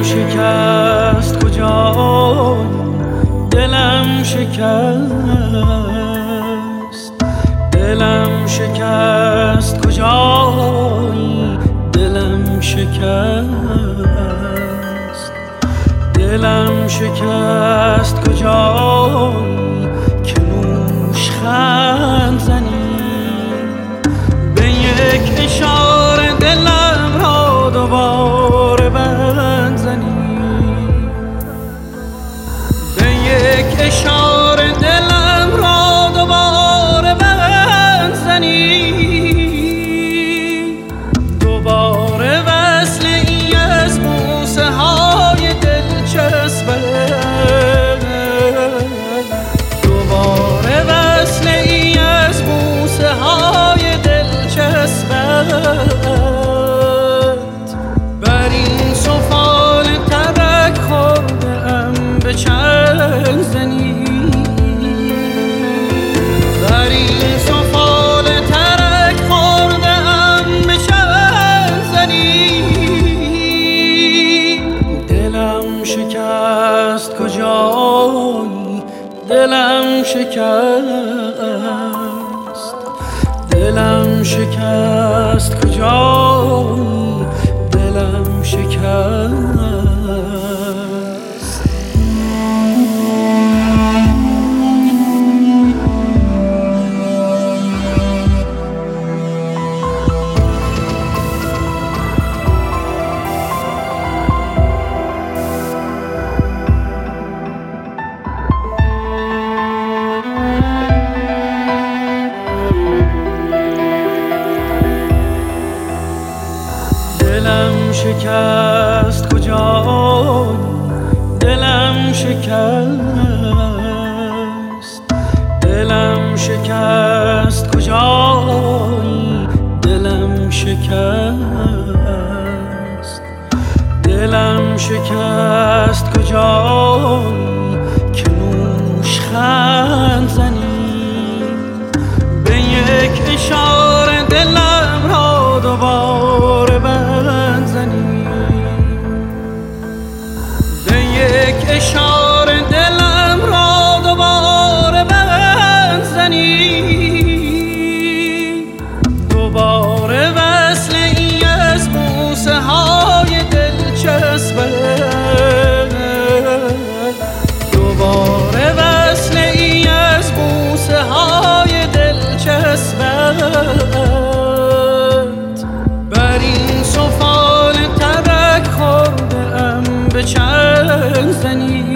شکست کجای دلم شکست، دلم شکست کجای دلم شکست، دلم شکست کجای که نوشخند زنی به یک اشاره دلم را دوباره بند زنی، به یک اشاره دلم را دوباره بند زنی، دوباره وصل ای از بوسه های دلچسبت، دوباره وصل ای از بوسه های دلچسبت، بر این سفال ترک خورده ام به چنگ زنی، بر این سفال ترک خورده ام به چنگ زنی، دلم شکست کجای دلم شکست، دلم شکست کجای دلم شکست. دلم شکست کجای دلم شکست، دلم شکست کجای دلم شکست، دلم شکست کجای که نوشخند زنی به یک اشاره دلم را دوباره بند زنی، به یک اشاره دلم را دوباره بند زنی، دوباره وصل ای از بوسه های دلچسبت، دوباره وصل ای از بوسه های دلچسبت، بر این سفال ترک خورده ام به چنگ زنی،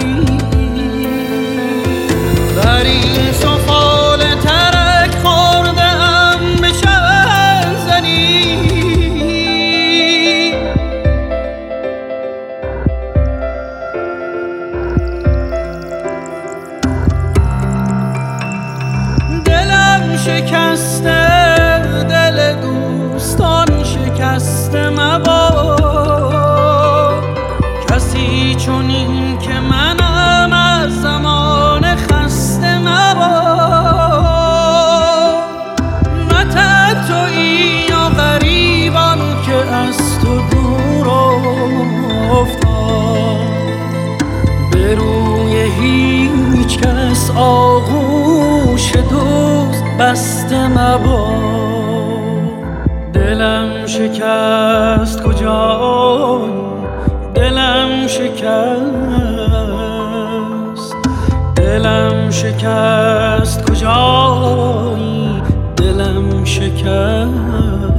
بر این سفال ترک خورده ام به چنگ زنی، دلم شکسته دل دوستان شکسته مباد، کسی چنین که منم از زمان خسته مباد، نه تنهایی یا غریبم که از تو دور افتاد، به روی هیچ کس آغوش دوست بسته مباد، دلم شکست کجای دلم شکست، دلم شکست کجای دلم شکست.